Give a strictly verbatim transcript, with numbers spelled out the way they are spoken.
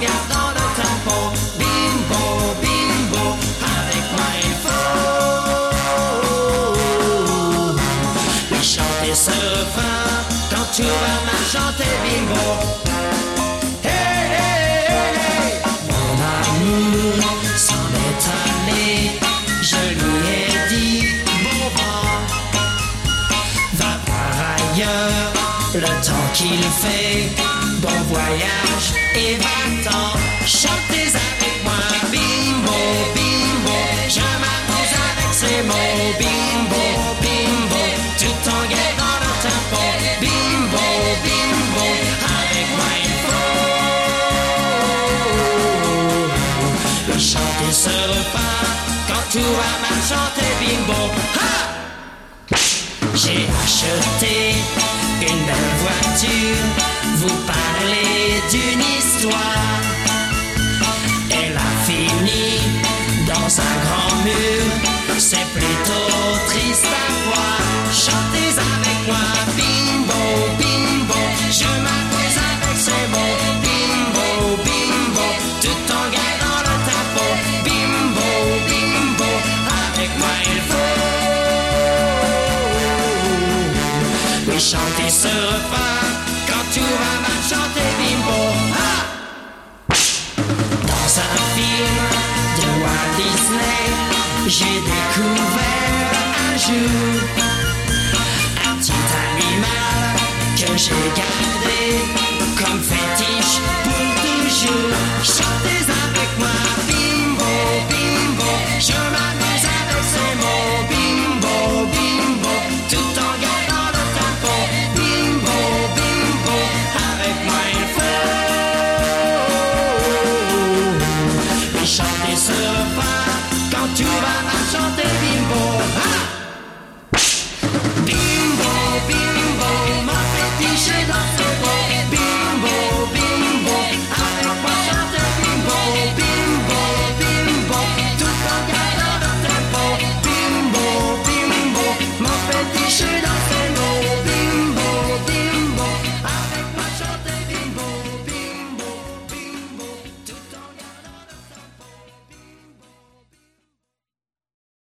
garde dans le tempo. Bimbo, bimbo, avec moi il faut lui chanter ce refrain quand tu vas mal chanter bimbo. Hey, hey, hey, hey. Mon amour s'en est allé, je lui ai dit bon vent, va par ailleurs le temps qu'il fait, bon voyage et va-t'en, chantez avec moi bimbo, bimbo, je m'amuse avec ces mots, bimbo, bimbo, tout en gardant le tempo, bimbo, bimbo, avec moi il faut le chanter ce refrain quand tout va mal chanter bimbo. Ha! J'ai acheté une belle voiture, vous parlez d'une histoire. Elle a fini dans un grand mur, c'est plutôt triste à voir. Chantez avec moi, bimbo, bimbo, je m'amuse avec ces mots, bimbo, bimbo, tout en gardant le tempo, bimbo, bimbo, avec moi il faut chanter ce refrain quand tu vas mal chanter bimbo. Ah! Dans un film de Walt Disney, j'ai découvert un jour un petit animal que j'ai gardé comme fétiche pour toujours. Chantez